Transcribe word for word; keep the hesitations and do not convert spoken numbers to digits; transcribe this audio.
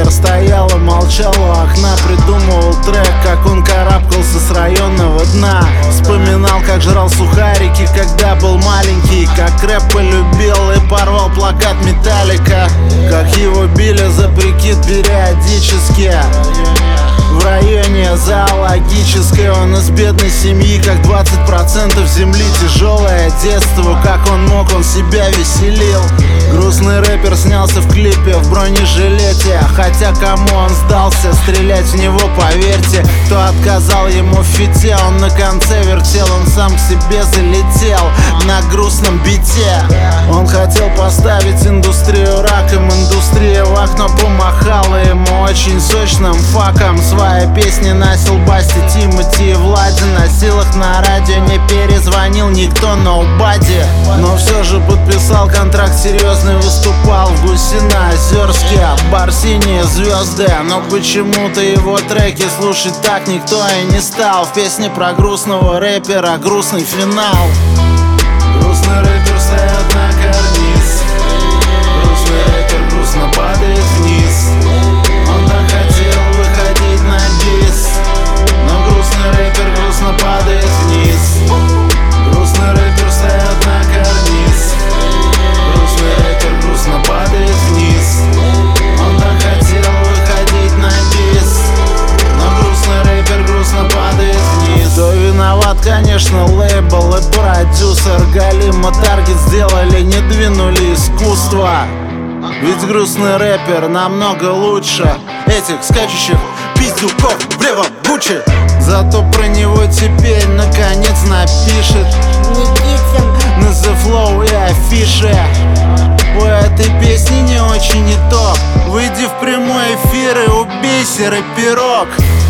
рэпер стоял и молчал у окна, придумывал трек, как он карабкался с районного дна. Вспоминал, как жрал сухарики, когда был маленький, как рэп полюбил и порвал плакат Металлика, как его били за прикид периодически в районе зоологической. Он из бедной семьи, как двадцать процентов земли. Тяжелое детство, как он мог, он себя веселил. Грустный рэпер снялся в клипе в бронежилете, хотя кому он сдался, стрелять в него, поверьте. Кто отказал ему в фите, он на конце вертел, он сам к себе залетел на грустном бите. Он хотел поставить индустрию раком, индустрия в окно помахала ему очень сочным факом. Свои песни носил Басти, Тимати и Влади, носил их на радио, не перезвонил никто, nobody. Но все же подписал контракт серьезный, выступал в Гусино-Озерске, бар «Синие звезды». Но почему-то его треки слушать так никто и не стал. В песне про грустного рэпера грустный финал. Грустный рэпер стоят на карниз, грустный рэпер грустно падает вниз. Он так хотел выходить на бис, но грустный рэпер грустно падает вниз. Грустный рэпер стоят на карниз, грустный рэпер грустно падает вниз. Он так хотел выходить на бис, но грустный рэпер грустно падает вниз. Кто виноват, конечно, лейбл и продюсер. Галим и Таргет сделали, не двинули искусство. Ведь грустный рэпер намного лучше этих скачущих пиздюков в левом Гуччи. Зато про него теперь наконец напишет Никитин на The Flow и афише. У этой песни не очень не то. Выйди в прямой эфир и убейся, рэперок.